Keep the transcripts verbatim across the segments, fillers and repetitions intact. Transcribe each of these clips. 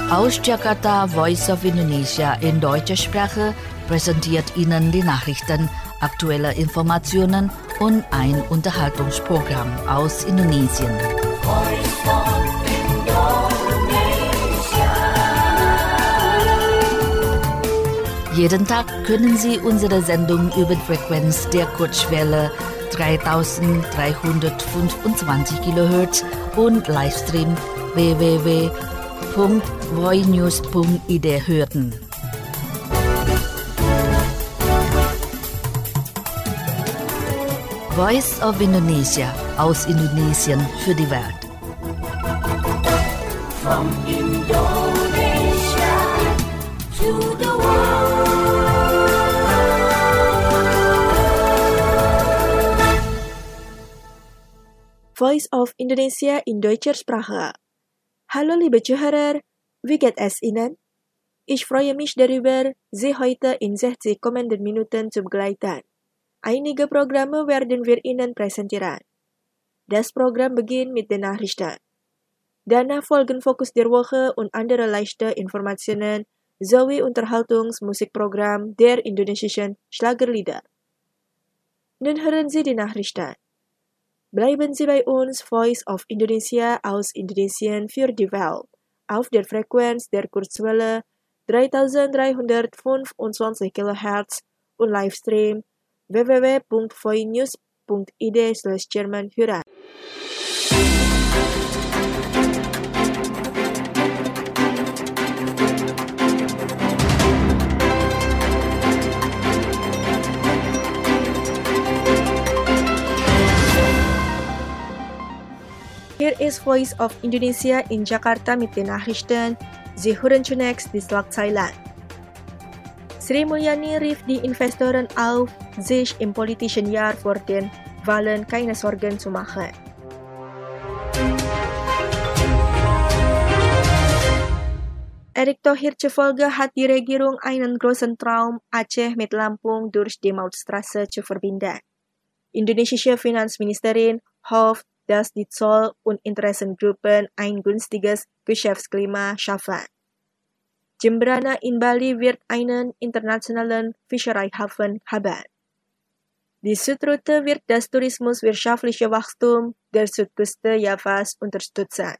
Aus Jakarta, Voice of Indonesia in deutscher Sprache präsentiert Ihnen die Nachrichten, aktuelle Informationen und ein Unterhaltungsprogramm aus Indonesien. Voice of Indonesia. Jeden Tag können Sie unsere Sendung über die Frequenz der Kurzwelle dreitausenddreihundertfünfundzwanzig Kilohertz und Livestream w w w punkt voinews punkt i d hören. Voice of Indonesia aus Indonesien für die Welt. From Indonesia to the world. Voice of Indonesia in deutscher Sprache. Hallo liebe Zuhörer, wie geht es Ihnen? Ich freue mich darüber, Sie heute in sechzig kommenden Minuten zu begleiten. Einige Programme werden wir Ihnen präsentieren. Das Programm beginnt mit den Nachrichten. Danach folgen Fokus der Woche und andere leichte Informationen sowie Unterhaltungsmusikprogramm der indonesischen Schlagerlieder. Nun hören Sie die Nachrichten. Bleiben Sie bei uns, Voice of Indonesia aus Indonesien für die Welt, auf der Frequenz der Kurzwelle dreitausenddreihundertfünfundzwanzig Kilohertz und Livestream w w w punkt voinews punkt i d slash German hören. Hier ist Voice of Indonesia in Jakarta mit den Nachrichten. Sie hören zunächst die Schlagzeilen. Sri Mulyani rief die Investoren auf, sich im politischen Jahr vor den Wahlen keine Sorgen zu machen. Erick Thohir zufolge hat die Regierung einen großen Traum, Aceh mit Lampung durch die Mautstraße zu verbinden. Indonesische Finanzministerin hofft, dass die Zoll- und Interessengruppen ein günstiges Geschäftsklima schaffen. Jembrana in Bali wird einen internationalen Fischereihafen haben. Die Südroute wird das tourismuswirtschaftliche Wachstum der Südküste Javas unterstützen.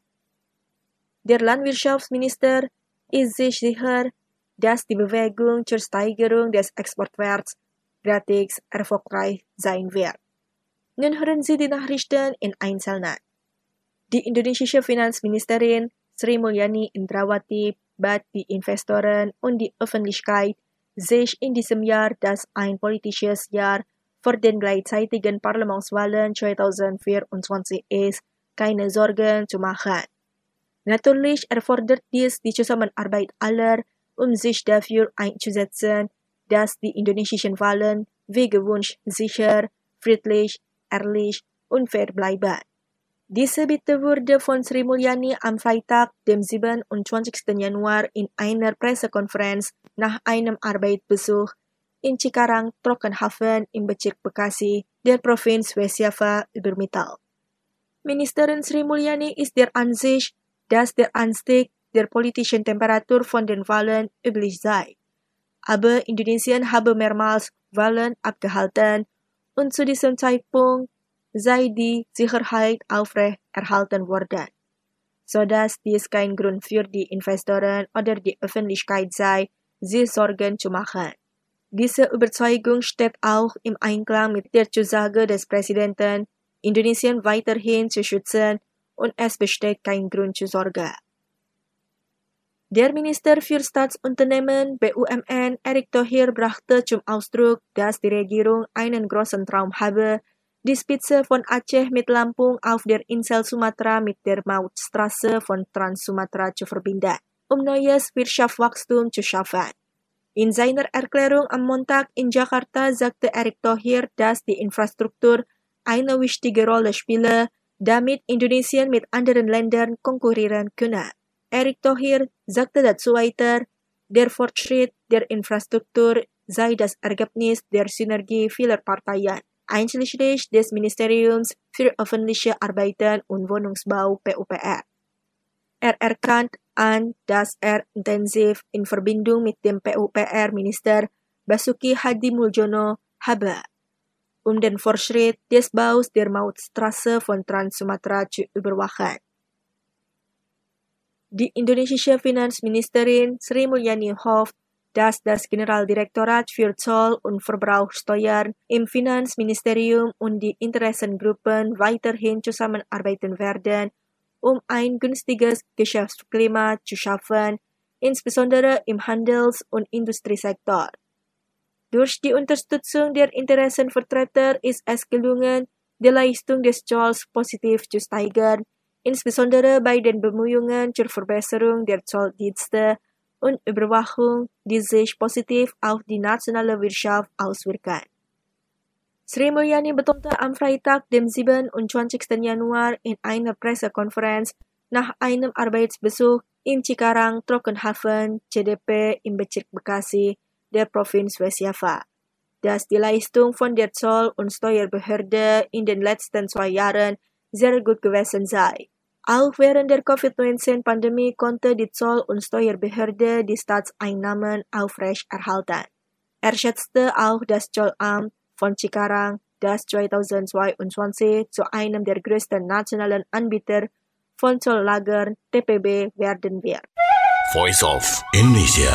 Der Landwirtschaftsminister ist sich sicher, dass die Bewegung zur Steigerung des Exportwerts gratis erfolgreich sein wird. Nun hören Sie die Nachrichten in Einzelnen. Die indonesische Finanzministerin Sri Mulyani Indrawati bat die Investoren und die Öffentlichkeit, sich in diesem Jahr, das ein politisches Jahr vor den gleichzeitigen Parlamentswahlen zweitausendvierundzwanzig ist, keine Sorgen zu machen. Natürlich erfordert dies die Zusammenarbeit aller, um sich dafür einzusetzen, dass die indonesischen Wahlen wie gewünscht sicher, friedlich, ehrlich und fair bleiben. Diese Bitte wurde von Sri Mulyani am Freitag, dem siebenundzwanzigsten Januar, in einer Pressekonferenz nach einem Arbeitsbesuch in Cikarang Trockenhafen im Bezirk Bekasi der Provinz West-Java übermittelt. Ministerin Sri Mulyani ist der Ansicht, dass der Anstieg der politischen Temperatur von den Wahlen üblich sei. Aber Indonesien habe mehrmals Wahlen abgehalten und zu diesem Zeitpunkt sei die Sicherheit aufrecht erhalten worden, sodass dies kein Grund für die Investoren oder die Öffentlichkeit sei, sich Sorgen zu machen. Diese Überzeugung steht auch im Einklang mit der Zusage des Präsidenten, Indonesien weiterhin zu schützen, und es besteht kein Grund zur Sorge. Der Minister für Staatsunternehmen B U M N Erick Thohir brachte zum Ausdruck, dass die Regierung einen großen Traum habe, die Spitze von Aceh mit Lampung auf der Insel Sumatra mit der Mautstraße von Trans-Sumatra zu verbinden, um neues Wirtschaftswachstum zu schaffen. In seiner Erklärung am Montag in Jakarta sagte Erick Thohir, dass die Infrastruktur eine wichtige Rolle spiele, damit Indonesien mit anderen Ländern konkurrieren könne. Erick Thohir sagte dazu weiter, der Fortschritt der Infrastruktur sei das Ergebnis der Synergie vieler Parteien, einschließlich des Ministeriums für öffentliche Arbeiten und Wohnungsbau P U P R. er erkannt an, dass er intensiv in Verbindung mit dem P U P R-Minister Basuki Hadimuljono habe, um den Fortschritt des Baus der Mautstraße von Trans-Sumatra zu überwachen. Die indonesische Finanzministerin Sri Mulyani hofft, dass das Generaldirektorat für Zoll und Verbrauchsteuern im Finanzministerium und die Interessengruppen weiterhin zusammenarbeiten werden, um ein günstiges Geschäftsklima zu schaffen, insbesondere im Handels- und Industriesektor. Durch die Unterstützung der Interessenvertreter ist es gelungen, die Leistung des Zolls positiv zu steigern, insbesondere bei den Bemühungen zur Verbesserung der Zolldienste und Überwachung, die sich positiv auf die nationale Wirtschaft auswirken. Sri Mulyani betonte am Freitag, dem siebenundzwanzigsten Januar, in einer Pressekonferenz nach einem Arbeitsbesuch in Cikarang Trockenhafen C D P im Bezirk Bekasi der Provinz West-Java, dass die Leistung von der Zoll- und Steuerbehörde in den letzten zwei Jahren sehr gut gewesen sei. Auch während der Covid neunzehn-Pandemie konnte die Zoll- und Steuerbehörde die Staatseinnahmen aufrechterhalten. Er schätzte auch das Zollamt von Cikarang, das zweitausendzweiundzwanzig zu einem der größten nationalen Anbieter von Zolllagern T P B werden wird. Voice of Indonesia.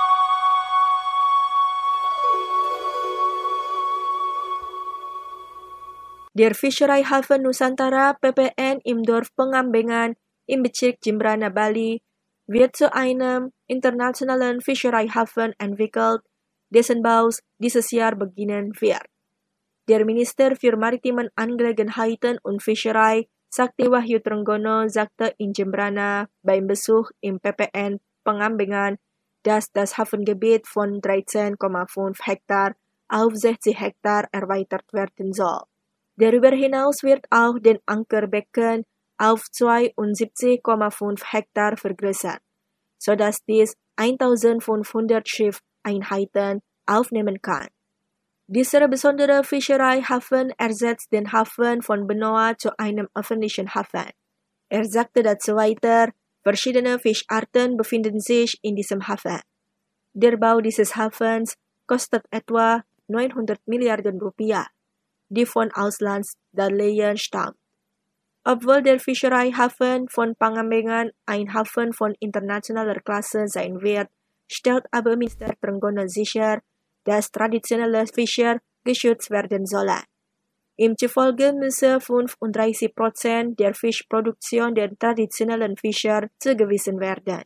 Der Fischereihafen Nusantara P P N im Dorf Pengambengan im Bezirk Jembrana, Bali, wird zu einem internationalen Fischereihafen entwickelt, dessen Bau dieses Jahr beginnen wird. Der Minister für Maritimen Angelegenheiten und Fischerei, Sakti Wahyu Trenggono, sagte in Jembrana beim Besuch im P P N Pengambengan, dass das Hafengebiet von dreizehn Komma fünf Hektar auf sechzig Hektar erweitert werden soll. Darüber hinaus wird auch den Ankerbecken auf zweiundsiebzig Komma fünf Hektar vergrößert, sodass dies eintausendfünfhundert Schiffeinheiten aufnehmen kann. Dieser besondere Fischereihafen ersetzt den Hafen von Benoa zu einem öffentlichen Hafen. Er sagte dazu weiter, verschiedene Fischarten befinden sich in diesem Hafen. Der Bau dieses Hafens kostet etwa neunhundert Milliarden Rupiah, die von Auslandsdarlehen stammt. Obwohl der Fischereihafen von Pengambengan ein Hafen von internationaler Klasse sein wird, stellt aber Minister Trenggono sicher, dass traditionelle Fischer geschützt werden sollen. Ihm zufolge müsse fünfunddreißig Prozent der Fischproduktion der traditionellen Fischer zugewiesen werden.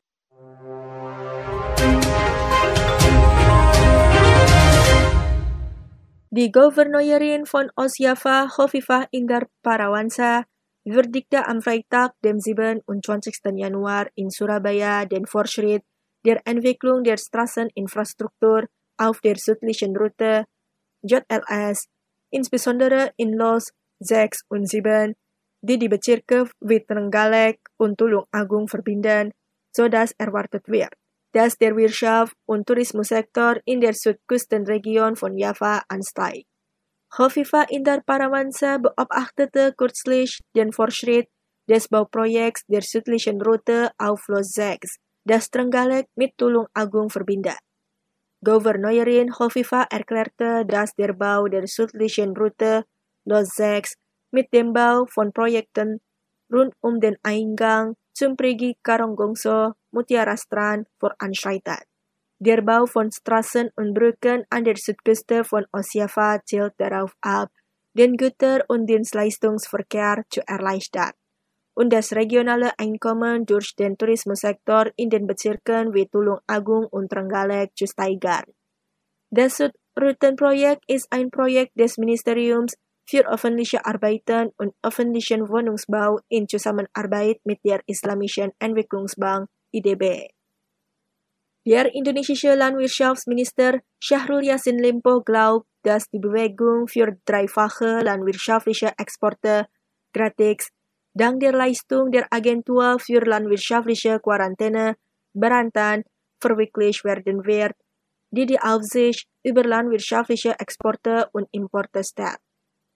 Die Gouverneurin von Ostjava, Hovifah Indar Parawansa, würdigte am Freitag, dem siebenundzwanzigsten Januar in Surabaya den Fortschritt der Entwicklung der Straßeninfrastruktur auf der südlichen Route J L S, insbesondere in Los sechs und sieben, die die Bezirke wie Trenggalek und Tulung Agung verbinden, sodass erwartet wird, dass der Wirtschaft- und Tourismussektor in der Südküstenregion von Java ansteigt. Hovifah Indar Parawansa beobachtete kürzlich den Fortschritt des Bauprojekts der südlichen Route auf Los sechs, das Trenggalek mit Tulung Agung verbindet. Gouverneurin Hovifah erklärte, dass der Bau der südlichen Route Los sechs mit dem Bau von Projekten rund um den Eingang zum Perigi Karonggongso Mutiara Strand voranschreitet. Der Bau von Straßen und Brücken an der Südküste von Ostjava zielt darauf ab, den Güter- und Dienstleistungsverkehr zu erleichtern und das regionale Einkommen durch den Tourismussektor in den Bezirken wie Tulung Agung und Trenggalek zu steigern. Das Südroutenprojekt ist ein Projekt des Ministeriums für öffentliche Arbeiten und öffentlichen Wohnungsbau in Zusammenarbeit mit der Islamischen Entwicklungsbank I D B. Der indonesische Landwirtschaftsminister Syahrul Yassin Limpo glaubt, dass die Bewegung für dreifache landwirtschaftliche Exporte gratis dank der Leistung der Agentur für landwirtschaftliche Quarantäne Berantan verwirklicht werden wird, die die Aufsicht über landwirtschaftliche Exporte und Importe stellt.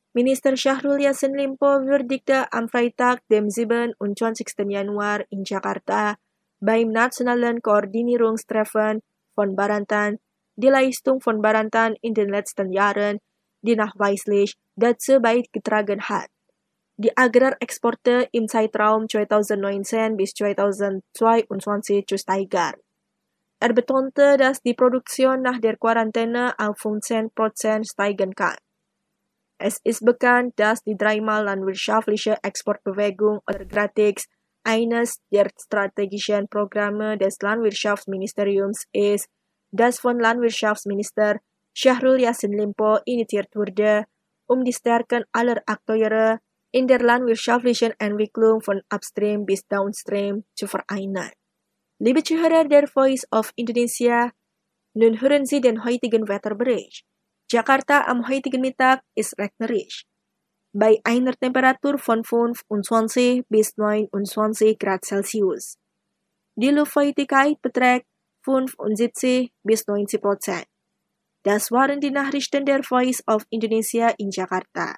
Minister Syahrul Yassin Limpo würdigte am Freitag, dem siebenundzwanzigsten Januar in Jakarta beim Nationalen Koordinierungstreffen von Barantan die Leistung von Barantan in den letzten Jahren, die nachweislich dazu beigetragen hat, die Agrarexporte im Zeitraum zweitausendneunzehn bis zweitausendzweiundzwanzig zu steigern. Er betonte, dass die Produktion nach der Quarantäne auf fünfzehn Prozent steigen kann. Es ist bekannt, dass die dreimal landwirtschaftliche Exportbewegung oder Gratis eines der strategischen Programme des Landwirtschaftsministeriums ist, das von Landwirtschaftsminister Syahrul Yassin Limpo initiiert wurde, um die Stärken aller Akteure in der landwirtschaftlichen Entwicklung von Upstream bis Downstream zu vereinen. Liebe Zuhörer der Voice of Indonesia, nun hören Sie den heutigen Wetterbericht. Jakarta am heutigen Mittag ist regnerisch. Bei einer Temperatur von fünfundzwanzig bis neunundzwanzig Grad Celsius. Die Luftfeuchtigkeit beträgt fünfundsiebzig bis neunzig Prozent. Das waren die Nachrichten der Voice of Indonesia in Jakarta.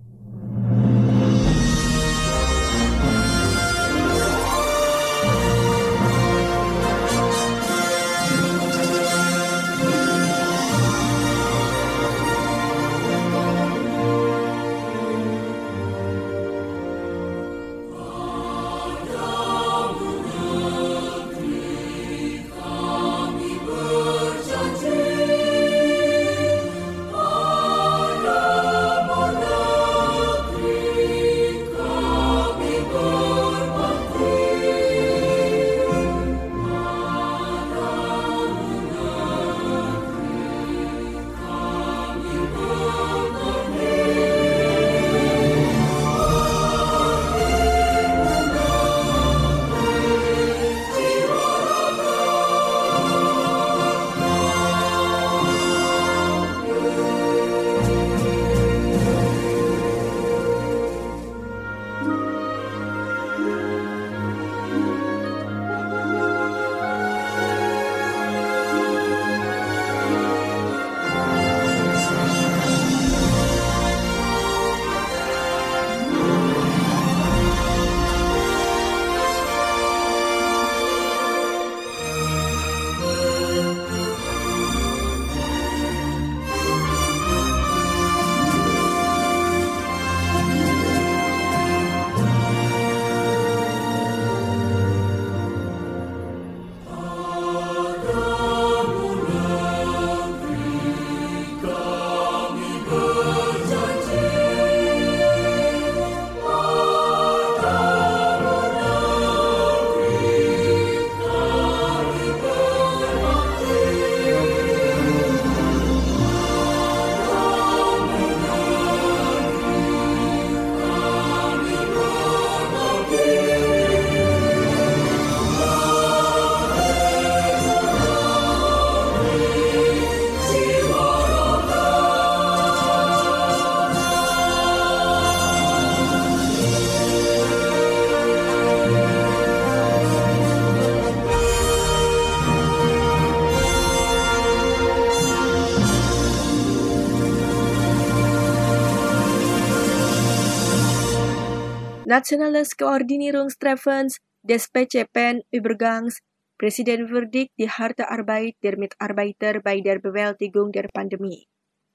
Nationales Koordinierungstreffens des P C P N-Übergangs Präsident würdigt die harte Arbeit der Mitarbeiter bei der Bewältigung der Pandemie.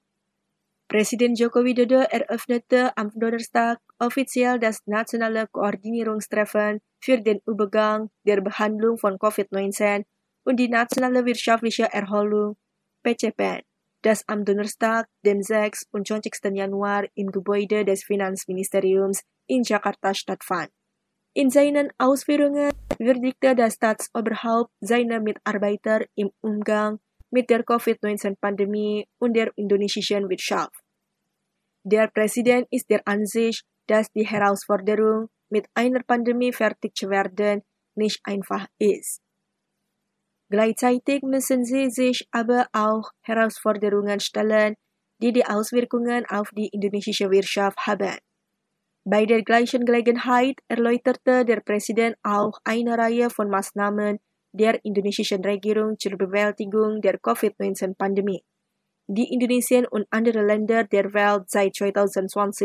Präsident Joko Widodo eröffnete am Donnerstag offiziell das Nationale Koordinierungstreffen für den Übergang der Behandlung von Covid neunzehn und die nationale wirtschaftliche Erholung P C P N, das am Donnerstag, dem sechsundzwanzigsten Januar im Gebäude des Finanzministeriums in Jakarta stattfand. In seinen Ausführungen würdigte das Staatsoberhaupt seine Mitarbeiter im Umgang mit der Covid neunzehn Pandemie und der indonesischen Wirtschaft. Der Präsident ist der Ansicht, dass die Herausforderung, mit einer Pandemie fertig zu werden, nicht einfach ist. Gleichzeitig müssen sie sich aber auch Herausforderungen stellen, die die Auswirkungen auf die indonesische Wirtschaft haben. Bei der gleichen Gelegenheit erläuterte der Präsident auch eine Reihe von Maßnahmen der indonesischen Regierung zur Bewältigung der Covid neunzehn Pandemie, die Indonesien und andere Länder der Welt seit zweitausendzwanzig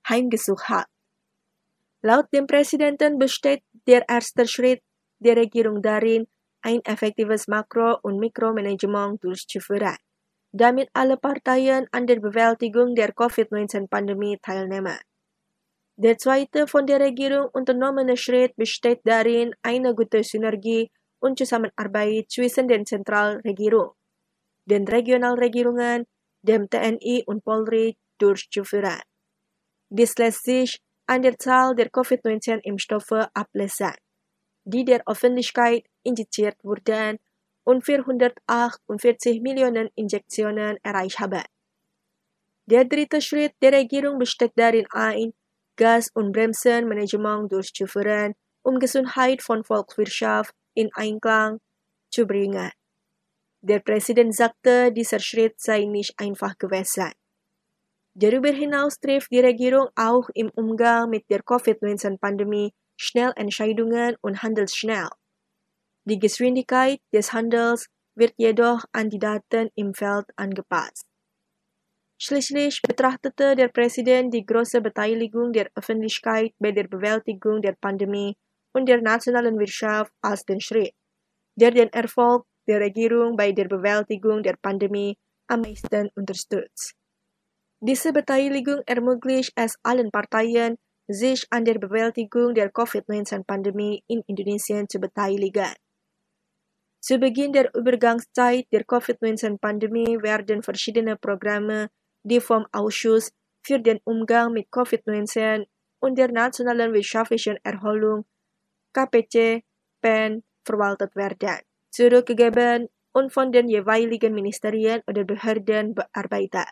heimgesucht hat. Laut dem Präsidenten besteht der erste Schritt der Regierung darin, ein effektives Makro- und Mikromanagement durchzuführen, damit alle Parteien an der Bewältigung der Covid neunzehn-Pandemie teilnehmen. Der zweite von der Regierung unternommene Schritt besteht darin, eine gute Synergie und Zusammenarbeit zwischen den Zentralregierung, den Regionalregierungen, dem T N I und Polri durchzuführen. Dies lässt sich an der Zahl der Covid neunzehn-Impfstoffe ablesen, die der Öffentlichkeit injiziert wurden und vierhundertachtundvierzig Millionen Injektionen erreicht haben. Der dritte Schritt der Regierung besteht darin, ein Gas- und Bremsenmanagement durchzuführen, um Gesundheit von Volkswirtschaft in Einklang zu bringen. Der Präsident sagte, dieser Schritt sei nicht einfach gewesen. Darüber hinaus trifft die Regierung auch im Umgang mit der Covid neunzehn-Pandemie schnell Entscheidungen und handelt schnell. Die Geschwindigkeit des Handels wird jedoch an die Daten im Feld angepasst. Schließlich betrachtete der Präsident die große Beteiligung der Öffentlichkeit bei der Bewältigung der Pandemie und der nationalen Wirtschaft als den Schritt, der den Erfolg der Regierung bei der Bewältigung der Pandemie am meisten unterstützt. Diese Beteiligung ermöglicht es allen Parteien, sich an der Bewältigung der Covid neunzehn-Pandemie in Indonesien zu beteiligen. Zu Beginn der Übergangszeit der Covid neunzehn-Pandemie werden verschiedene Programme, die vom Ausschuss für den Umgang mit Covid neunzehn und der nationalen wirtschaftlichen Erholung K P C P E N verwaltet werden, zurückgegeben und von den jeweiligen Ministerien oder Behörden bearbeitet.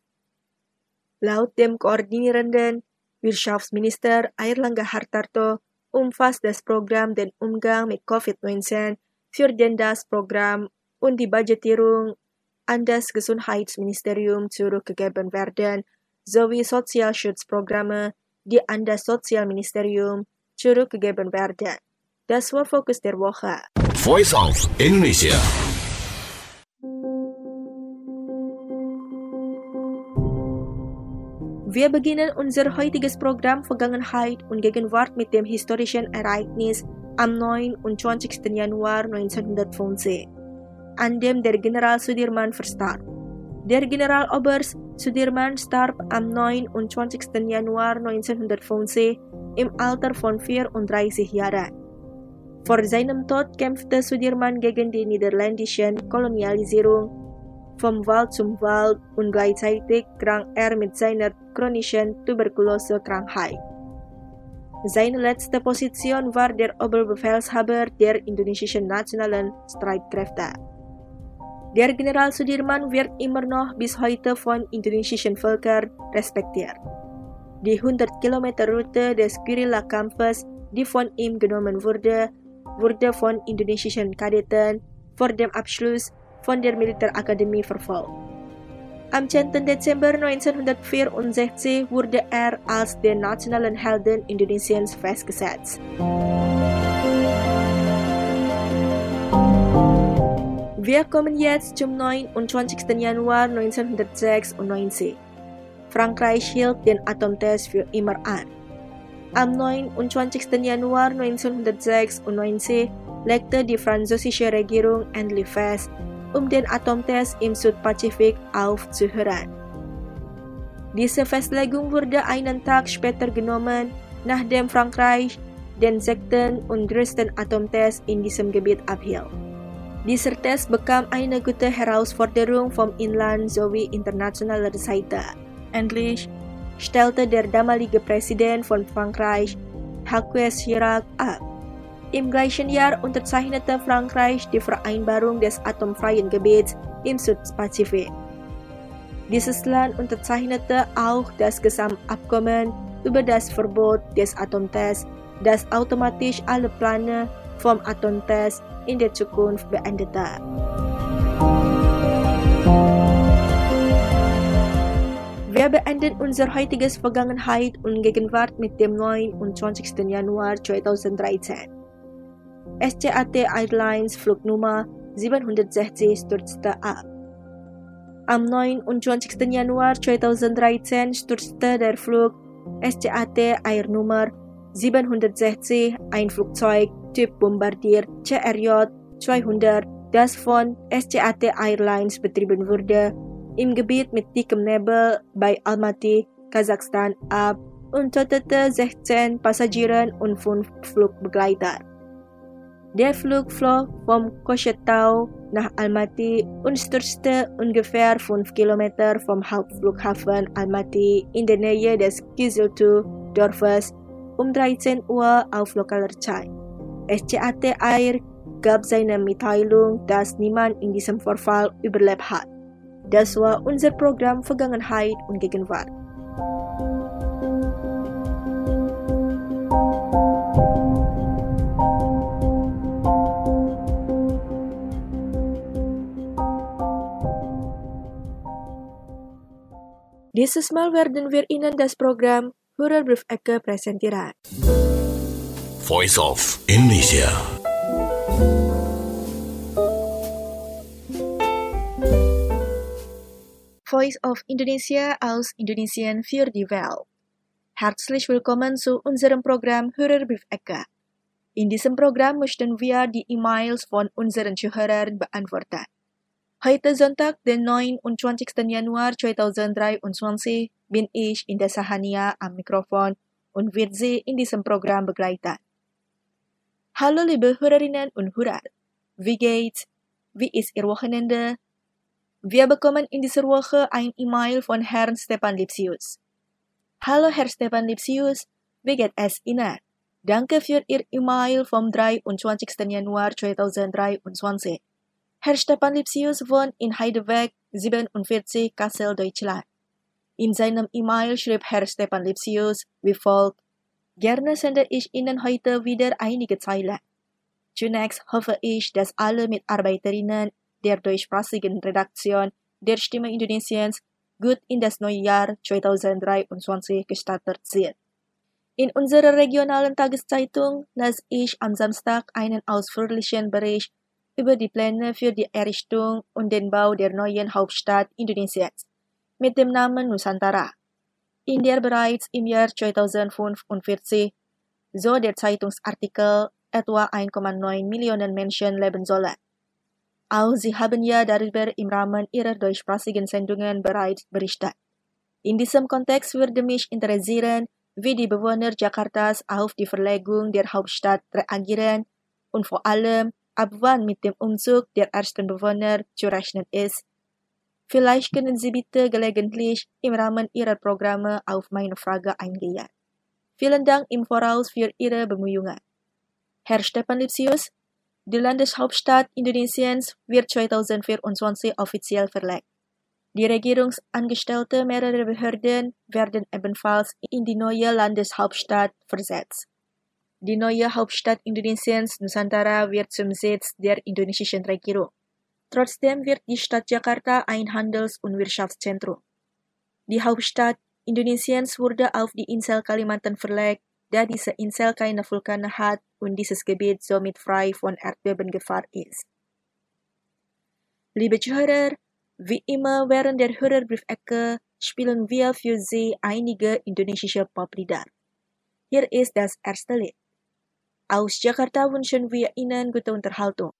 Laut dem koordinierenden Wirtschaftsminister Airlangga Hartarto umfasst das Programm den Umgang mit Covid neunzehn, für den das Programm und die Budgetierung an das Gesundheitsministerium zurückgegeben werden, sowie Sozialschutzprogramme, die an das Sozialministerium zurückgegeben werden. Das war Fokus der Woche. Voice of Indonesia. Wir beginnen unser heutiges Programm Vergangenheit und Gegenwart mit dem historischen Ereignis am neunundzwanzigsten Januar neunzehnhundertfünfzehn, an dem der General Sudirman verstarb. Der Generaloberst Sudirman starb am neunundzwanzigsten Januar neunzehnhundertfünfzehn im Alter von vierunddreißig Jahren. Vor seinem Tod kämpfte Sudirman gegen die niederländische Kolonialisierung vom Wald zum Wald und gleichzeitig krank er mit seiner chronischen Tuberkulose-Krankheit. Seine letzte Position war der Oberbefehlshaber der indonesischen nationalen Streitkräfte. Der General Sudirman wird immer noch bis heute von indonesischen Völkern respektiert. Die hundert Kilometer Route des Guerillakampfes, die von ihm genommen wurde, wurde von indonesischen Kadetten vor dem Abschluss von der Militärakademie verfolgt. Am zehnten Dezember neunzehnhundertvierundsechzig wurde er als den nationalen Helden Indonesiens festgesetzt. Wir kommen jetzt zum neunundzwanzigsten Januar neunzehnhundertsechsundneunzig. Frankreich hielt den Atomtest für immer an. Am neunundzwanzigsten Januar neunzehnhundertsechsundneunzig legte die französische Regierung endlich fest, um den Atomtest im Südpazifik aufzuhören. Diese Festlegung wurde einen Tag später genommen, nachdem Frankreich den sechsten und größten Atomtest in diesem Gebiet abhielt. Dieser Test bekam eine gute Herausforderung vom Inland sowie internationaler Seite. Endlich stellte der damalige Präsident von Frankreich, Jacques Chirac, ab. Im gleichen Jahr unterzeichnete Frankreich die Vereinbarung des atomfreien Gebiets im Südpazifik. Dieses Land unterzeichnete auch das Gesamtabkommen über das Verbot des Atomtests, das automatisch alle Pläne vom Atomtest in der Zukunft beendete. Wir beenden unser heutiges Vergangenheit und Gegenwart mit dem neunundzwanzigsten Januar zweitausenddreizehn. S C A T Airlines Flugnummer siebenhundertsechzig stürzte ab. Am neunundzwanzigsten Januar zweitausenddreizehn stürzte der Flug S C A T Air Nummer siebenhundertsechzig, ein Flugzeug Typ Bombardier C R J zweihundert, das von S C A T Airlines betrieben wurde, im Gebiet mit dickem Nebel bei Almaty, Kasachstan ab und tötete sechzehn Passagiere und fünf Flugbegleiter. Der Flug flog vom Kokshetau nach Almaty und stürzte ungefähr fünf Kilometer vom Hauptflughafen Almaty in der Nähe des Kiziltu-Dorfes um dreizehn Uhr auf lokaler Zeit. S C A T Air gab seine Mitteilung, dass niemand in diesem Vorfall überlebt hat. Das war unser Programm Vergangenheit und Gegenwart. Dieses Mal werden wir Ihnen das Programm Hörerbrief Ecke präsentieren. Voice of Indonesia. Voice of Indonesia aus Indonesien für die Welt. Herzlich willkommen zu unserem Programm Hörerbrief Ecke. In diesem Programm möchten wir die E-Mails von unseren Zuhörern beantworten. Heute Sonntag, den neunundzwanzigsten Januar zweitausenddreiundzwanzig, bin ich in der Sahania am Mikrofon und wird Sie in diesem Programm begleiten. Hallo liebe Hörerinnen und Hörer, wie geht's? Wie ist Ihr Wochenende? Wir bekommen in dieser Woche ein E-Mail von Herrn Stefan Lipsius. Hallo Herr Stefan Lipsius, wie geht es Ihnen? Danke für Ihr E-Mail vom dreiundzwanzigsten Januar zweitausenddreiundzwanzig. Herr Stefan Lipsius wohnt in Heideweg siebenundvierzig, Kassel, Deutschland. In seinem E-Mail schrieb Herr Stefan Lipsius wie folgt: Gerne sende ich Ihnen heute wieder einige Zeilen. Zunächst hoffe ich, dass alle Mitarbeiterinnen der deutschsprachigen Redaktion der Stimme Indonesiens gut in das neue Jahr zweitausenddreiundzwanzig gestartet sind. In unserer regionalen Tageszeitung las ich am Samstag einen ausführlichen Bericht über die Pläne für die Errichtung und den Bau der neuen Hauptstadt Indonesiens mit dem Namen Nusantara, in der bereits im Jahr zweitausendfünfundvierzig, so der Zeitungsartikel, etwa eins Komma neun Millionen Menschen leben sollen. Auch Sie haben ja darüber im Rahmen Ihrer deutschsprachigen Sendungen bereits berichtet. In diesem Kontext würde mich interessieren, wie die Bewohner Jakartas auf die Verlegung der Hauptstadt reagieren und vor allem, ab wann mit dem Umzug der ersten Bewohner zu rechnen ist. Vielleicht können Sie bitte gelegentlich im Rahmen Ihrer Programme auf meine Frage eingehen. Vielen Dank im Voraus für Ihre Bemühungen. Herr Stefan Lipsius, die Landeshauptstadt Indonesiens wird zweitausendvierundzwanzig offiziell verlegt. Die Regierungsangestellte mehrerer Behörden werden ebenfalls in die neue Landeshauptstadt versetzt. Die neue Hauptstadt Indonesiens, Nusantara, wird zum Sitz der indonesischen Regierung. Trotzdem wird die Stadt Jakarta ein Handels- und Wirtschaftszentrum. Die Hauptstadt Indonesiens wurde auf die Insel Kalimantan verlegt, da diese Insel keine Vulkane hat und dieses Gebiet somit frei von Erdbebengefahr ist. Liebe Zuhörer, wie immer während der Hörerbriefecke spielen wir für Sie einige indonesische Poplieder. Hier ist das erste Lied. Aus Jakarta wünschen wir Ihnen gute Unterhaltung.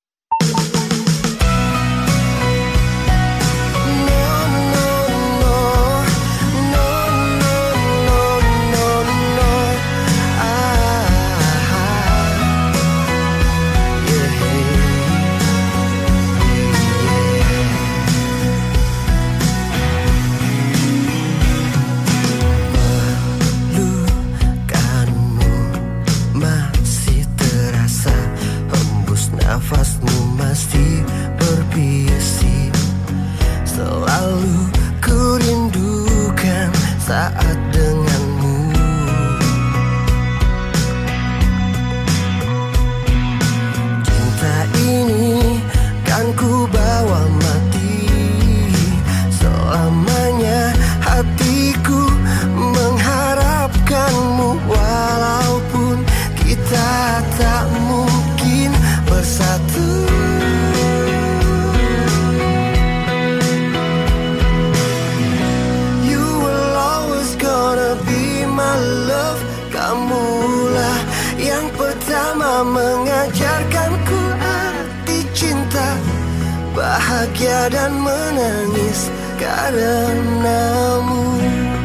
Nafas pertama mengajarkanku arti cinta, bahagia dan menangis karenamu.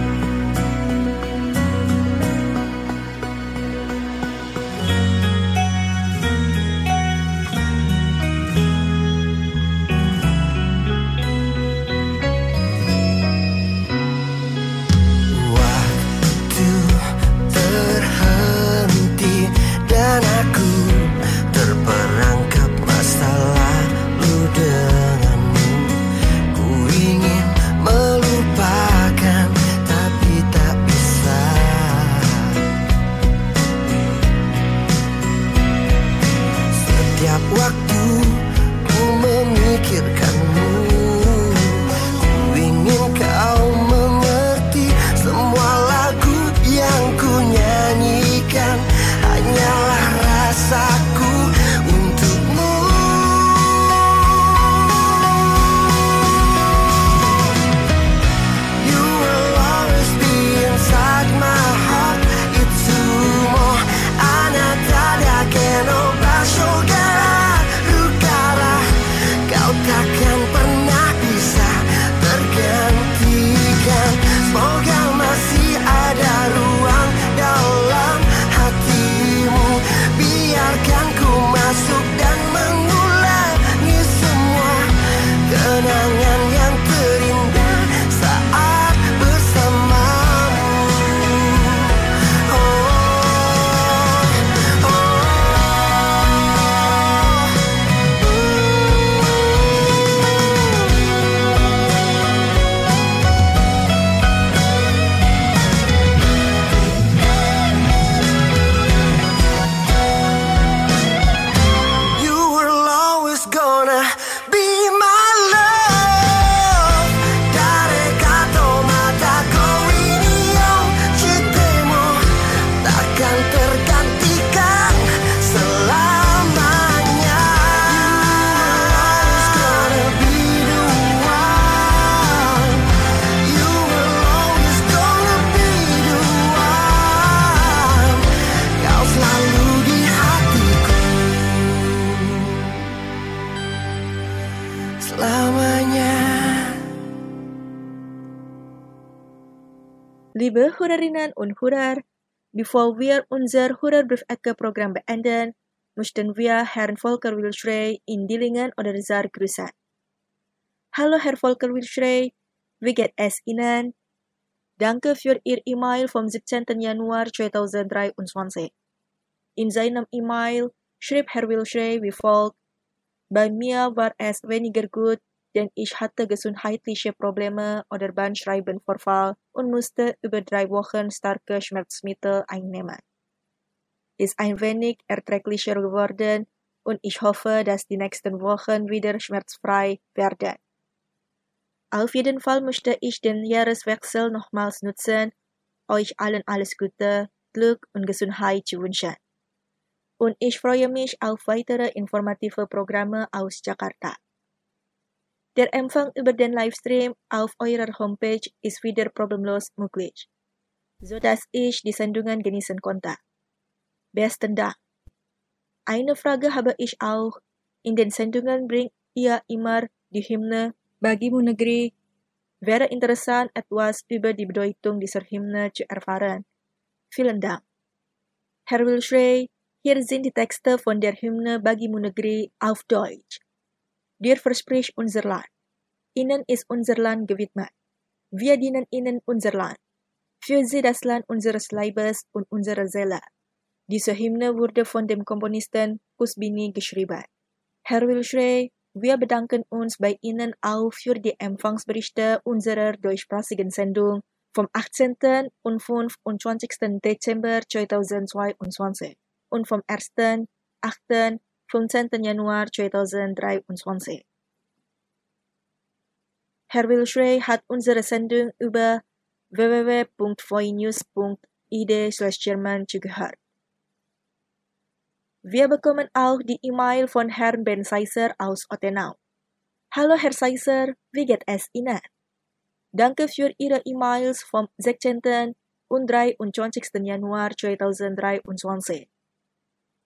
Liebe Hörerinnen und Hörer, bevor wir unser Hörerbriefecke-Programm beenden, möchten wir Herrn Volker Wilschrey in Dillingen oder Saar grüßen. Hallo Herr Volker Wilschrey, wie geht es Ihnen? Danke für Ihr E-Mail vom siebzehnten Januar zweitausenddreiundzwanzig. In seinem E-Mail schrieb Herr Wilschrey wie folgt: Bei mir war es weniger gut, denn ich hatte gesundheitliche Probleme oder Bandscheibenvorfall und musste über drei Wochen starke Schmerzmittel einnehmen. Ist ein wenig erträglicher geworden und ich hoffe, dass die nächsten Wochen wieder schmerzfrei werden. Auf jeden Fall möchte ich den Jahreswechsel nochmals nutzen, euch allen alles Gute, Glück und Gesundheit zu wünschen. Und ich freue mich auf weitere informative Programme aus Jakarta. Der Empfang über den Livestream auf eurer Homepage ist wieder problemlos möglich, sodass ich die Sendungen genießen konnte. Besten Dank. Eine Frage habe ich auch. In den Sendungen bringt ihr immer die Hymne Bagimu Negeri. Wäre interessant, etwas über die Bedeutung dieser Hymne zu erfahren. Vielen Dank. Herr Wilschrey, hier sind die Texte von der Hymne Bagimu Negeri auf Deutsch. Dir verspricht unser Land. Ihnen ist unser Land gewidmet. Wir dienen Ihnen unser Land. Für Sie das Land unseres Leibes und unserer Seele. Diese Hymne wurde von dem Komponisten Kusbini geschrieben. Herr Wilschrey, wir bedanken uns bei Ihnen auch für die Empfangsberichte unserer deutschsprachigen Sendung vom achtzehnten und fünfundzwanzigsten Dezember zweitausendzweiundzwanzig und vom ersten, achten, fünfzehnten Januar zweitausenddreiundzwanzig. Herr Wilschrey hat unsere Sendung über w w w punkt voinews punkt i d slash German zugehört. Wir bekommen auch die E-Mail von Herrn Ben Seiser aus Ottenau. Hallo Herr Seiser, wie geht es Ihnen? Danke für Ihre E-Mails vom sechzehnten und dreiundzwanzigsten Januar zweitausenddreiundzwanzig.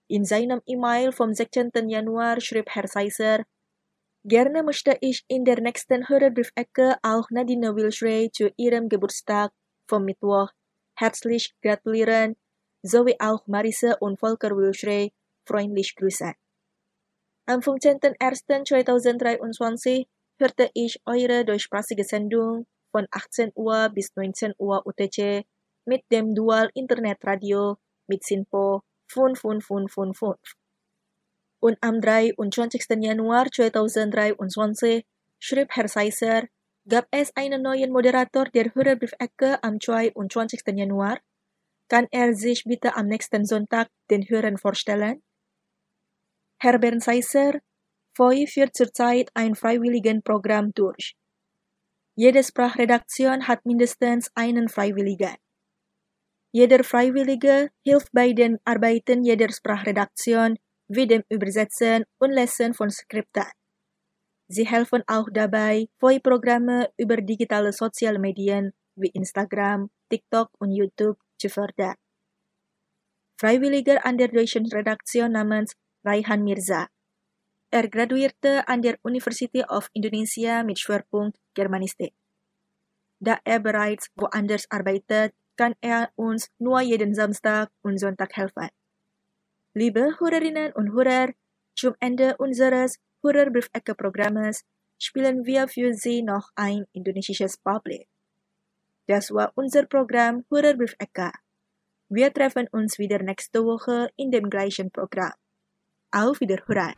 In seinem E-Mail vom sechzehnten Januar schrieb Herr Seisser, gerne möchte ich in der nächsten Hörerbriefecke auch Nadine Wilschrey zu ihrem Geburtstag vom Mittwoch herzlich gratulieren, sowie auch Marisse und Volker Wilschrey freundlich grüßen. Am fünfzehnten ersten zweitausenddreiundzwanzig hörte ich eure deutschsprachige Sendung von achtzehn Uhr bis neunzehn Uhr U T C mit dem Dual Internetradio mit Sinpo fünf fünf fünf fünf fünf. Und am dreiundzwanzigsten Januar zweitausenddreiundzwanzig schrieb Herr Seisser, gab es einen neuen Moderator der Hörerbriefecke am zweiundzwanzigsten Januar? Kann er sich bitte am nächsten Sonntag den Hörern vorstellen? Herr Bernd Seisser, V O I führt zurzeit ein Freiwilligenprogramm durch. Jede Sprachredaktion hat mindestens einen Freiwilligen. Jeder Freiwillige hilft bei den Arbeiten jeder Sprachredaktion wie dem Übersetzen und Lesen von Skripten. Sie helfen auch dabei, V O I-Programme über digitale soziale Medien wie Instagram, TikTok und YouTube zu fördern. Freiwilliger an der deutschen Redaktion namens Raihan Mirza. Er graduierte an der University of Indonesia mit Schwerpunkt Germanistik. Da er bereits woanders arbeitet, kann er uns nur jeden Samstag und Sonntag helfen. Liebe Hörerinnen und Hörer, zum Ende unseres Hörerbriefecke-Programmes spielen wir für Sie noch ein indonesisches Publik. Das war unser Programm Hörerbriefecke. Wir treffen uns wieder nächste Woche in dem gleichen Programm. Auf Wiederhören!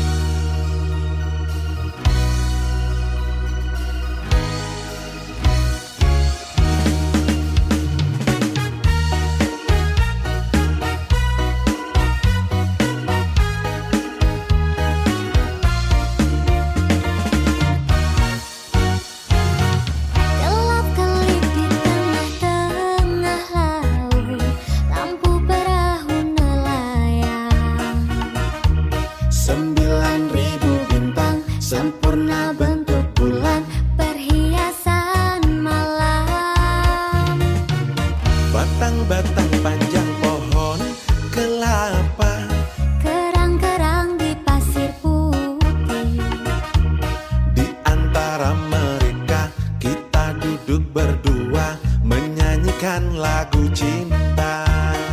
Batang-batang panjang pohon kelapa, kerang-kerang di pasir putih. Di antara mereka kita duduk berdua menyanyikan lagu cinta.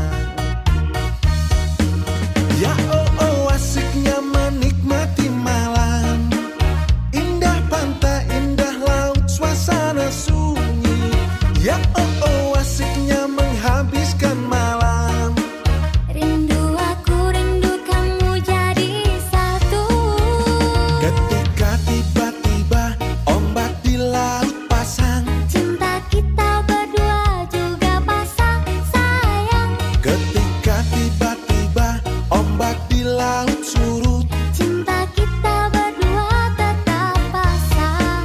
Ya oh oh asiknya menikmati malam, indah pantai, indah laut, suasana sunyi. Ya oh oh asiknya menghabiskan malam. Rindu aku, rindu kamu jadi satu. Ketika tiba-tiba ombak di laut pasang, Cinta kita berdua juga pasang sayang. ketika tiba-tiba ombak di laut surut, Cinta kita berdua tetap pasang.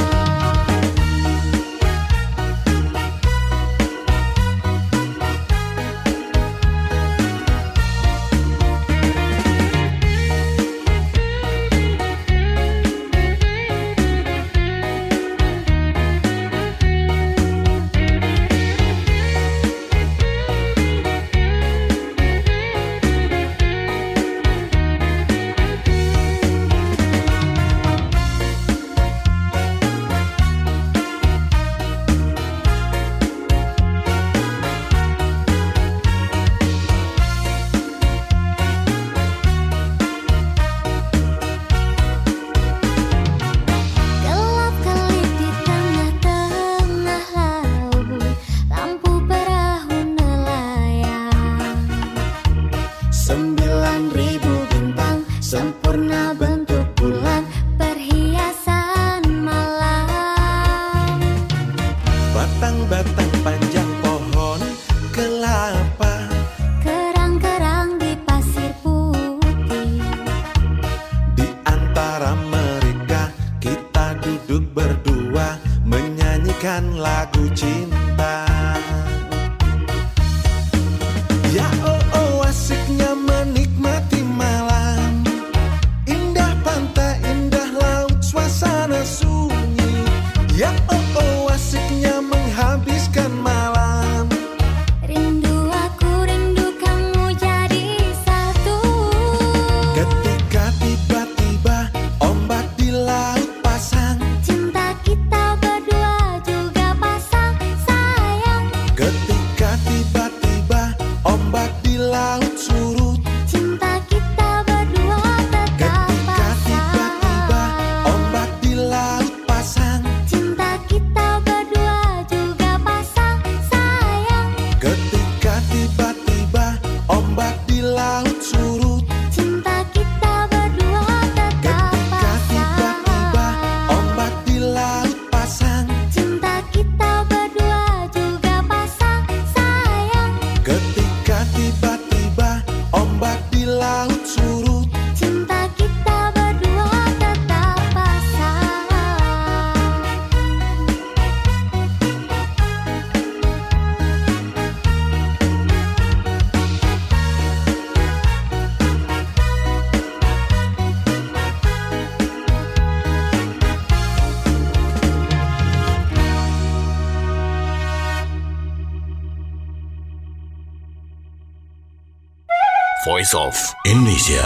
Gelap kelip di tengah-tengah laut, lampu perahu nelayan. sembilan ribu Bintang sempurna bentuk bulan, perhiasan malam. batang-batang panjang pohon kelapa, Kerang-kerang di pasir putih. di antara mereka kita duduk berdua menyanyikan lagu cinta. Ya oh oh asiknya menikmati malam, indah laut surut. Cinta kita berdua tetap Ketika tiba-tiba ombak di laut pasang. Cinta kita berdua juga pasang sayang. Ketika tiba-tiba ombak di laut surut. Cinta kita berdua tetap pasang. Voice of Indonesia.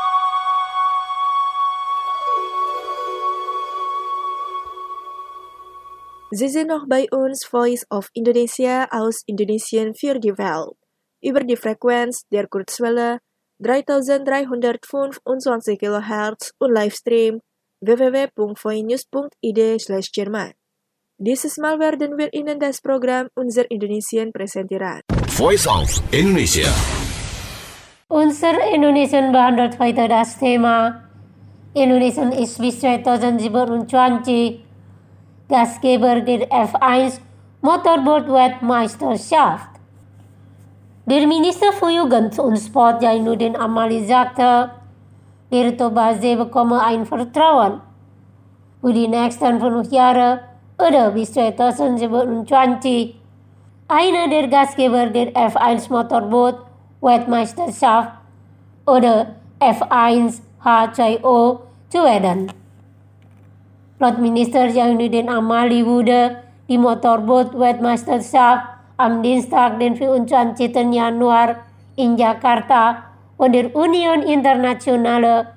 Sie sind noch bei uns, Voice of Indonesia aus Indonesien für die Welt. Über die Frequenz der Kurzwelle dreitausenddreihundertfünfundzwanzig Kilohertz und Livestream w w w punkt voinews punkt i d slash Jerman. Dieses Mal werden wir Ihnen das Programm Unser Indonesien präsentieren. Voice of Indonesia. Unser Indonesien behandelt heute das Thema Indonesien ist bis zweitausendsiebenundzwanzig Gastgeber der F eins Motorboot-Weltmeisterschaft. Der Minister für Jugend und Sport Zainuddin Amali sagte, der Tobase bekomme ein Vertrauen für die nächsten fünf Jahre oder bis zweitausendsiebenundzwanzig einer der Gastgeber der F eins Motorboot Weltmeisterschaft oder F eins H zwei O zu werden. Laut Minister Zainuddin Amali wurde die Motorboot-Weltmeisterschaft am Dienstag, den vierundzwanzigsten Januar in Jakarta von der Union Internationale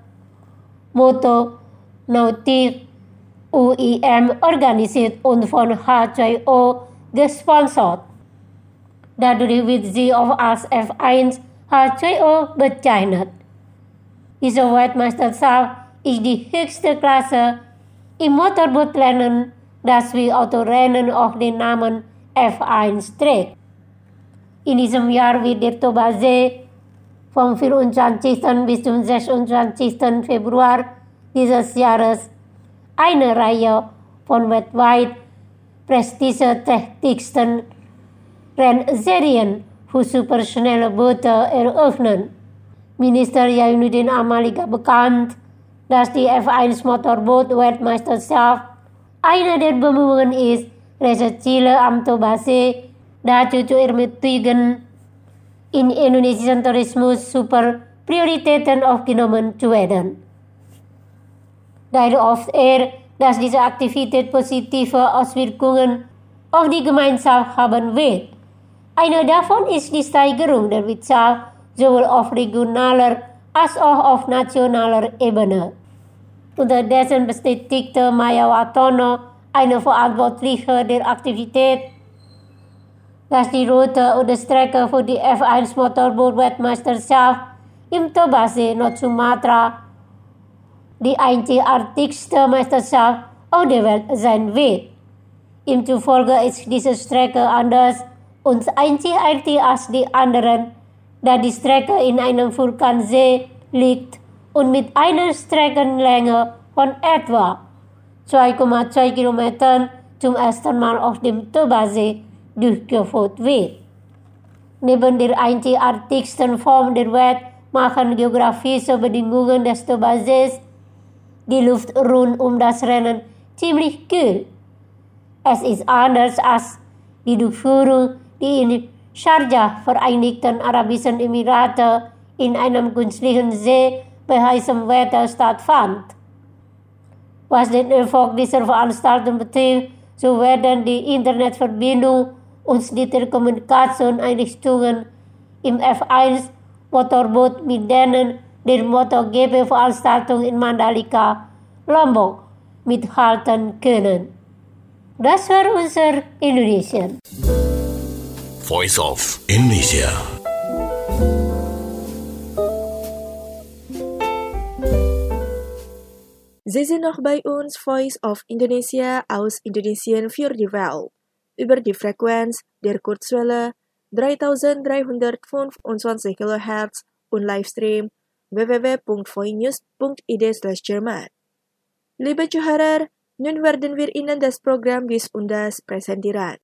Motonautik U I M organisiert und von H zwei O gesponsert. Dadurch wird sie auch als F eins H zwei O bezeichnet. Diese Weltmeisterschaft ist die höchste Klasse im Motorbootrennen, das wie Autorennen auch den Namen F eins trägt. In diesem Jahr wird der Tobase vom vierundzwanzigsten bis zum sechsundzwanzigsten Februar dieses Jahres eine Reihe von weltweit prestigeträchtigsten Rennserien für superschnelle Boote eröffnen. Minister Zainuddin Amali gab bekannt, dass die F eins Motorboot-Weltmeisterschaft eine der Bemühungen ist, Reiseziele am Tobase dazu zu ermutigen, in indonesischen Tourismus super Prioritäten aufgenommen zu werden. Daher hofft er, dass diese Aktivität positive Auswirkungen auf die Gemeinschaft haben wird. Eine davon ist die Steigerung der Wirtschaft sowohl auf regionaler als auch auf nationaler Ebene. Unterdessen bestätigte Maya Watono, eine Verantwortliche der Aktivität, dass die Route und die Strecke für die F eins Motorboot-Weltmeisterschaft im Tobase Nord-Sumatra die einzigartigste Meisterschaft auf der Welt sein wird. Ihm zufolge ist diese Strecke anders und einzigartig als die anderen, da die Strecke in einem Vulkansee liegt und mit einer Streckenlänge von etwa zwei Komma zwei Kilometern zum ersten Mal auf dem Tobase durchgeführt wird. Neben der einzigartigsten Form der Welt machen geografische Bedingungen des Tobases die Luft rund um das Rennen ziemlich kühl. Es ist anders als die Durchführung, die in Sharjah, Vereinigten Arabischen Emirate, in einem künstlichen See bei heißem Wetter stattfand. Was den Erfolg dieser Veranstaltung betrifft, so werden die Internetverbindung und die Telekommunikationseinrichtungen im F eins Motorboot mit denen der MotoGP-Veranstaltung in Mandalika, Lombok, mithalten können. Das war unser Indonesien. Voice of Indonesia. Sie sind noch bei uns, Voice of Indonesia aus Indonesien für die Welt. Über die Frequenz der Kurzwelle dreitausenddreihundertfünfundzwanzig Kilohertz und Livestream w w w punkt voinews punkt i d slash Jerman. Liebe Zuhörer, nun werden wir Ihnen das Programm dies und das präsentieren.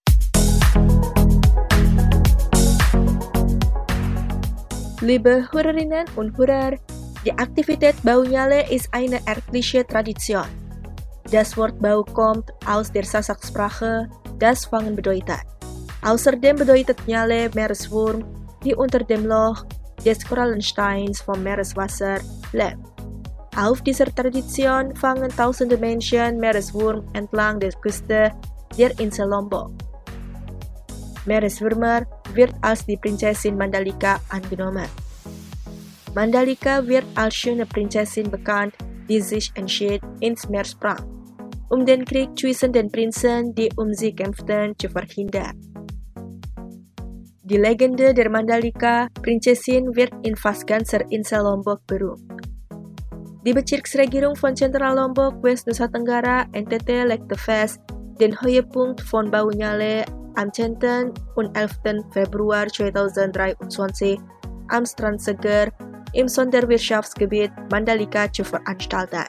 Liebe Hörerinnen und Hörer, die Aktivität Baunyale ist eine örtliche Tradition. Das Wort Bau kommt aus der Sasak-Sprache, das Fangen bedeutet. Außerdem bedeutet Nyale Meereswurm, die unter dem Loch des Korallensteins vom Meereswasser lebt. Auf dieser Tradition fangen tausende Menschen Meereswurm entlang der Küste der Insel Lombok. Meereswürmer wird als die Prinzessin Mandalika angenommen. Mandalika wird als schöne Prinzessin bekannt, die sich entschied, ins Meer sprang, um den Krieg zwischen den Prinzen, die um sie kämpften, zu verhindern. Die Legende der Mandalika Prinzessin wird in fast ganzer Insel Lombok berühmt. Die Bezirksregierung von Zentral Lombok, West Nusa Tenggara, N T T legte fest, den Höhepunkt von Baunyale am zehnten und elften Februar zweitausenddreiundzwanzig am Strand Seger im Sonderwirtschaftsgebiet Mandalika zu veranstalten.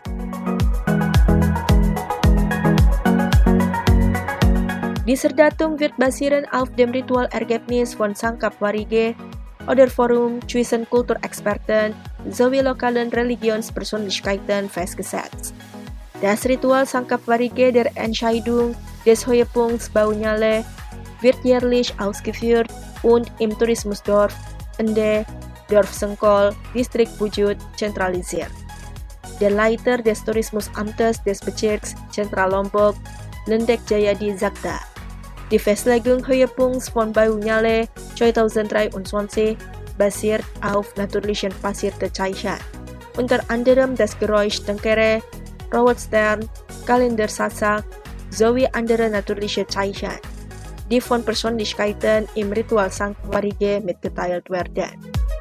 Dieser Datum wird basieren auf dem Ritualergebnis von Sangkap Warige oder Forum zwischen Kulturexperten sowie lokalen Religionspersönlichkeiten festgesetzt. Das Ritual Sangkap Warige der Entscheidung des Höhepunkts Baunyale wird jährlich ausgeführt und im Tourismusdorf Ende, Dorf Sengkol, Distrik Bujut zentralisiert. Der Leiter des Tourismusamtes des Bezirks Zentral Lombok, Lendek Jayadi Zakda. Die Festlegung Höhepunkts von Baunyale zweitausenddreiundzwanzig basiert auf natürlichen passierten Zeichen, unter anderem das Geräusch Tengkere, Rawatstern, Kalender Sasak sowie andere natürliche Zeichen, die von Persönlichkeiten im Ritual Sangkap Warige mitgeteilt werden.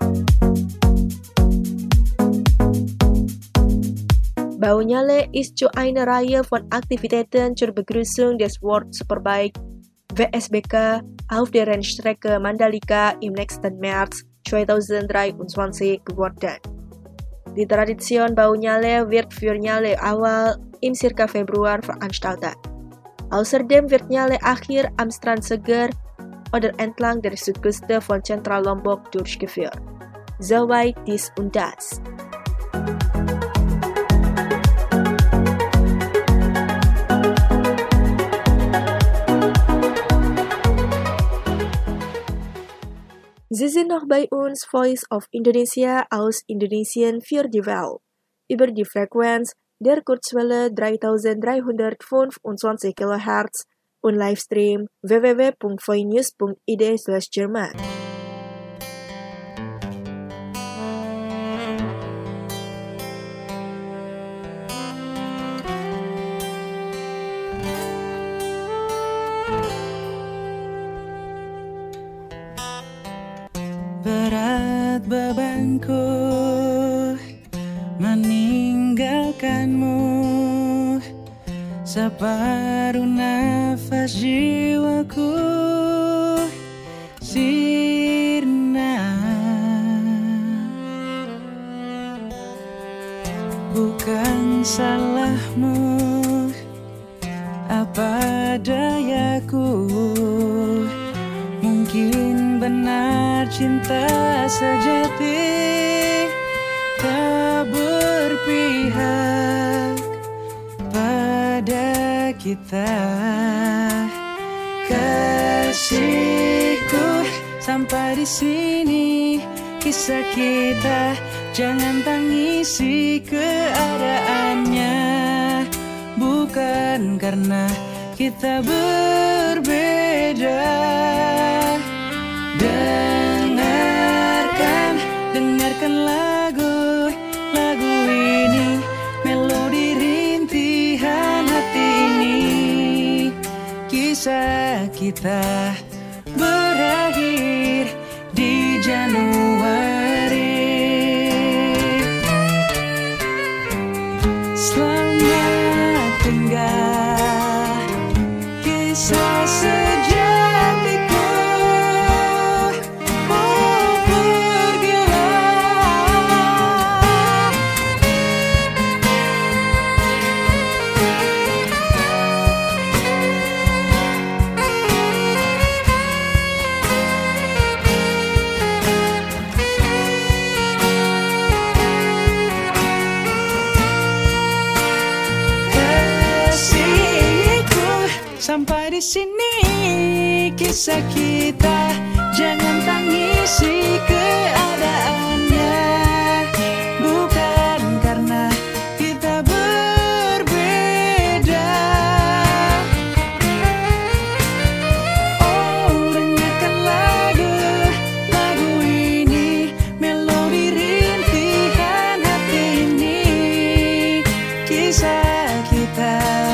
Baunyale ist zu einer Reihe von Aktivitäten zur Begrüßung des World Superbike W S B K auf der Rennstrecke Mandalika im nächsten März zweitausenddreiundzwanzig geworden. Die Tradition Baunyale wird für Nyale Awal im circa Februar veranstaltet. Außerdem wird Nyale Akhir am Strand Seger oder entlang der Südküste von Zentral Lombok durchgeführt. Soweit dies und das. Sie sind noch bei uns, Voice of Indonesia aus Indonesien für die Welt, über die Frequenz der Kurzwelle dreitausenddreihundertfünfundzwanzig Kilohertz und Livestream w w w punkt voinews punkt i d slash Jerman. Berat bebanku meninggalkanmu, separuh nafas jiwaku sirna. Bukan salahmu, apa dayaku, mungkin benar cinta sejati tak berpihak pada kita. Kasihku, sampai di sini kisah kita, jangan tangisi keadaannya. Bukan karena kita berbeda. Dengarkan, dengarkan lagu, lagu ini, melodi rintihan hati ini. Kisah kita berakhir di Januari. Selamat tinggal, kisah sejatiku. Oh, pergilah Sampai di sini kisah kita, jangan tangisi keadaannya. Bukan karena kita berbeda. Oh, dengarkan lagu, lagu ini, melodi rintihan hati ini. Kisah kita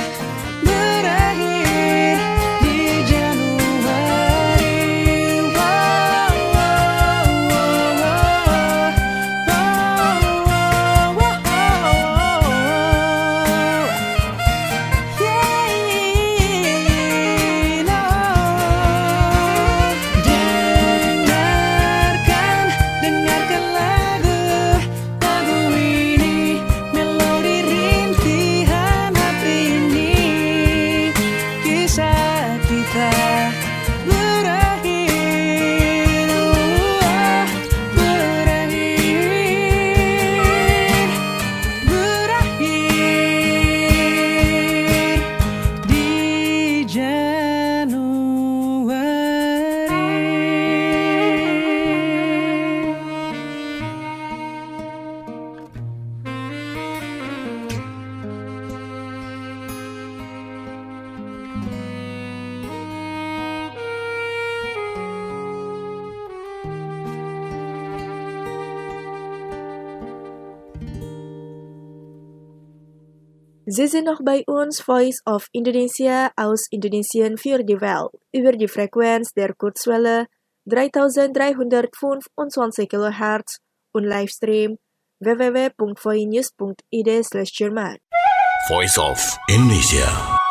berakhir di Januari. Wow, wow, wow, wow, wow, wow. Yeah, no. Dengarkan, dengarkan lagu, lagu ini, melodi rintihan hati ini. Kisah kita berakhir, wah, berakhir, berakhir di Sie sind noch bei uns, Voice of Indonesia aus Indonesien für die Welt, über die Frequenz der Kurzwelle dreitausenddreihundertfünfundzwanzig Kilohertz und Livestream w w w punkt voinews punkt i d slash Jerman. Voice of Indonesia.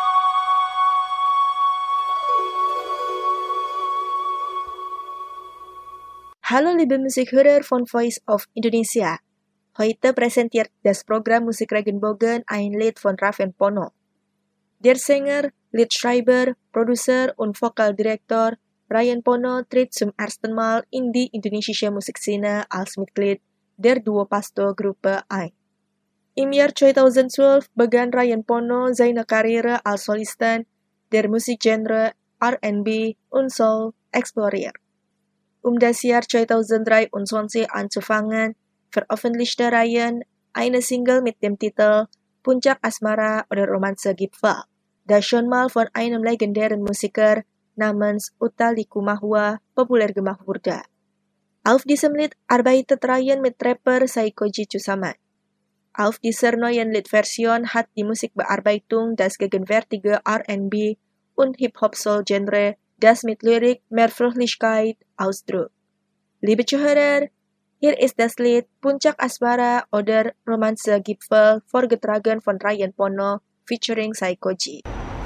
Hallo liebe Musikhörer von Voice of Indonesia. Heute präsentiert das Programm Musikregenbogen ein Lied von Raven Pono. Der Sänger, Liedschreiber, Producer und Vokaldirektor Ryan Pono tritt zum ersten Mal in die indonesische Musikszene als Mitglied der Duo-Pasto-Gruppe ein. Im Jahr zweitausendzwölf begann Ryan Pono seine Karriere als Solisten der Musikgenre R and B und Soul exploriert. Um das Jahr zweitausenddreiundzwanzig anzufangen, veröffentlichte Ryan eine Single mit dem Titel Puncak Asmara oder Romanze Gipfel, das schon mal von einem legendären Musiker namens Utha Likumahua populär gemacht wurde. Auf diesem Lied arbeitet Ryan mit Rapper Saikoji zusammen. Auf dieser neuen Liedversion hat die Musikbearbeitung das gegenwärtige R and B und Hip-Hop-Soul-Genre, das mit Lyrik mehr Fröhlichkeit ausdrückt. Liebe Zuhörer, hier ist das Lied Puncak Asmara oder Romanze Gipfel, vorgetragen von Ryan Pono featuring Saikoji.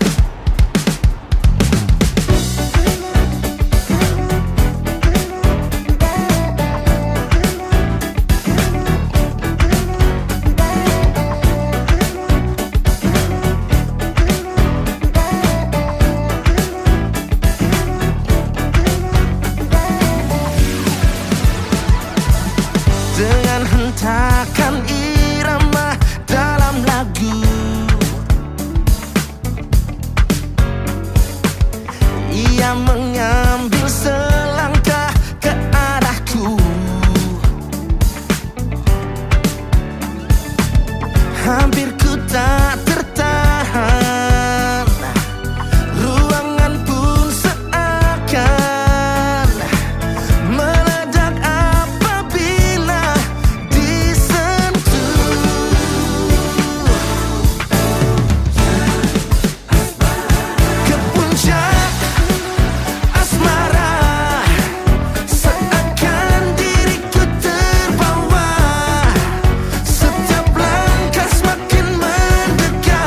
Dengan hentakan irama dalam lagu, ia mengambil selangkah ke arahku. Hampir ku tak tertahan, ruangan pun seakan meledak apabila disentuh. Ke puncak asmara, seakan diriku terbawa. Setiap langkah semakin mendekat.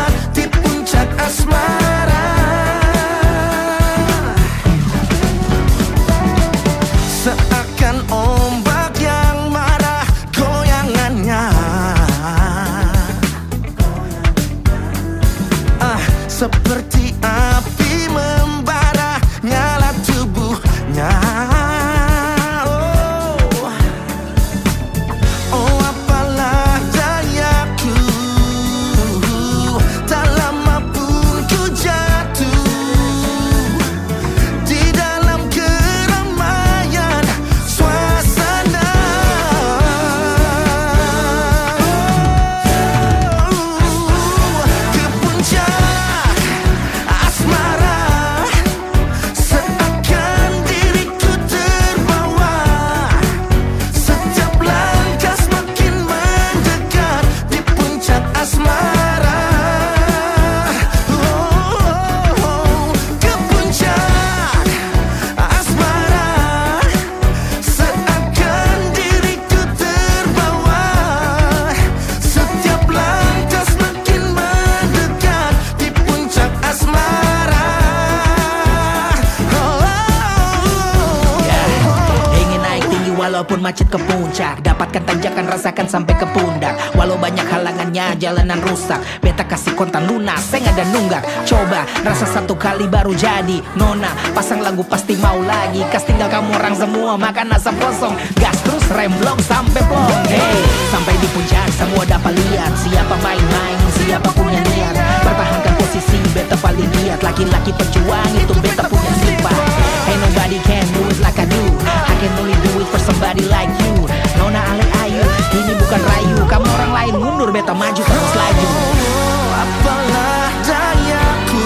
walaupun macet ke puncak, dapatkan tanjakan, rasakan sampai ke pundak. Walau banyak halangannya, jalanan rusak, beta kasih kontan lunas, saya nggak ada nunggak. Coba rasa satu kali baru jadi nona, pasang lagu pasti mau lagi. Kas tinggal kamu orang semua makan asap kosong, gas terus remblong sampai plong. Hey, sampai di puncak semua dapat lihat siapa main-main, siapa punya niat. Pertahankan posisi, beta paling giat. Laki-laki pejuang itu beta punya sifat. Hey, nobody can do it like I do, I can only do it for somebody like you. Nona Ale Ayu, ini bukan rayu, kamu orang lain mundur, beta maju terus laju. Apalah dayaku,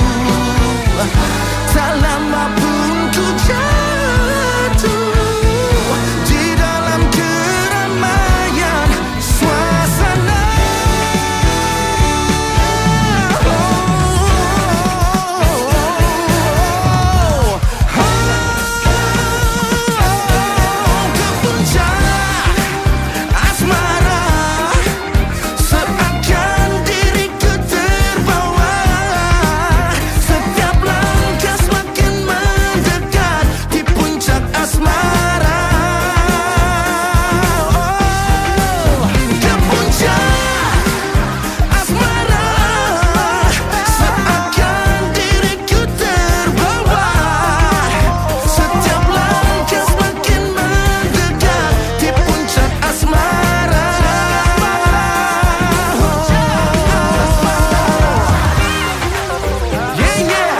tak lama pun ku jatuh di dalam keramaian suasana. Ke puncak asmara, seakan diriku terbawa. Setiap langkah semakin mendekat di puncak asmara. Oh, ke puncak asmara, seakan diriku terbawa. Setiap langkah semakin mendekat di puncak asmara. Yeah, yeah.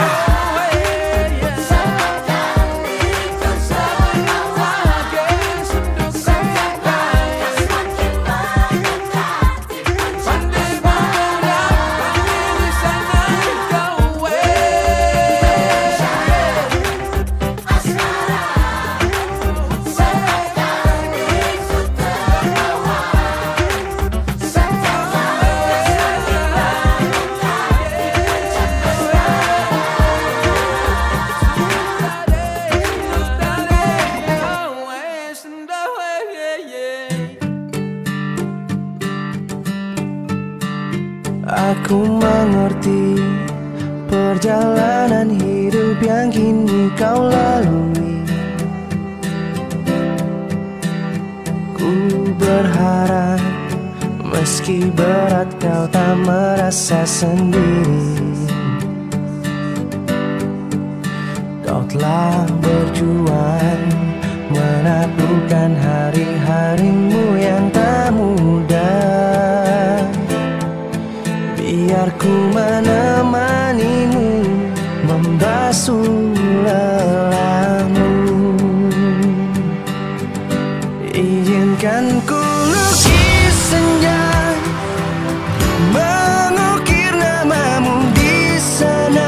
Aku mengerti perjalanan hidup yang kini kau lalui. Ku berharap meski berat kau tak merasa sendiri. Kau telah berjuang menaklukkan hari-harimu yang tak mudah. Biar ku menemanimu membasuh lelahmu. Izinkan ku lukis senja, mengukir namamu di sana,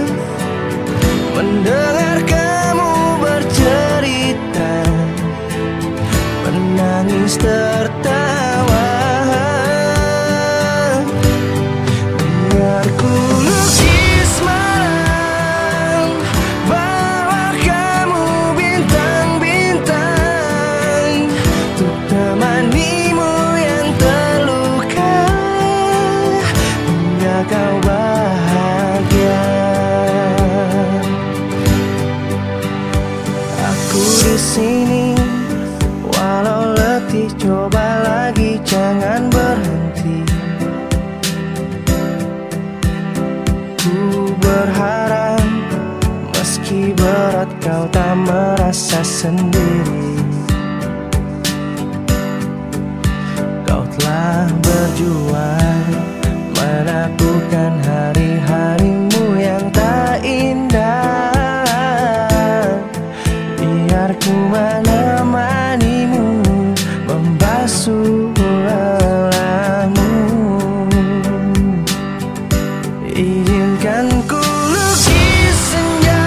mendengar kamu bercerita, menangis tertawa. Biar ku lukis malam, bawa kamu bintang-bintang, untuk temanimu yang terluka hingga kau bahagia. Aku di sini walau letih, coba lagi jangan berhenti. Ku berharap meski berat kau tak merasa sendiri. Kau telah berjuang menaklukkan hari-harimu yang tak indah. Biar ku menemanimu membasuh lelahmu. Izinkan ku lukis senja,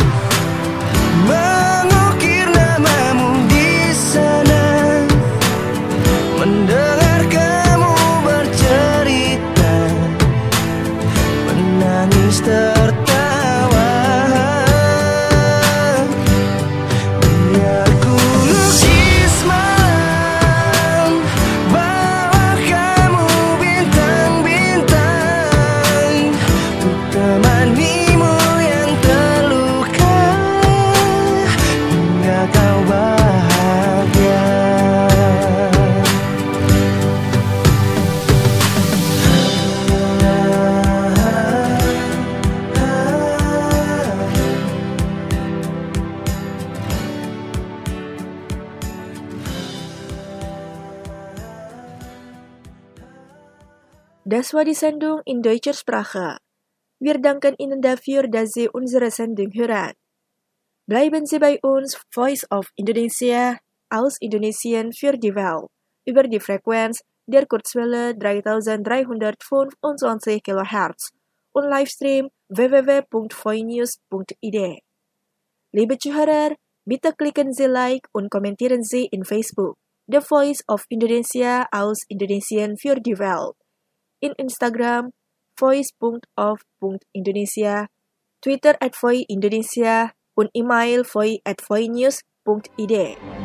mengukir namamu di sana, mendengar kamu bercerita, Das war die Sendung in deutscher Sprache. Wir danken Ihnen dafür, dass Sie unsere Sendung hören. Bleiben Sie bei uns, Voice of Indonesia, aus Indonesien für die Welt, über die Frequenz der Kurzwelle dreitausenddreihundertfünfundzwanzig Kilohertz und Livestream w w w punkt voinews punkt i d. Liebe Zuhörer, bitte klicken Sie Like und kommentieren Sie in Facebook, The Voice of Indonesia aus Indonesien für die Welt, in Instagram, voice punkt of punkt indonesia, Twitter at voice indonesia und E-Mail voice at voinews punkt i d.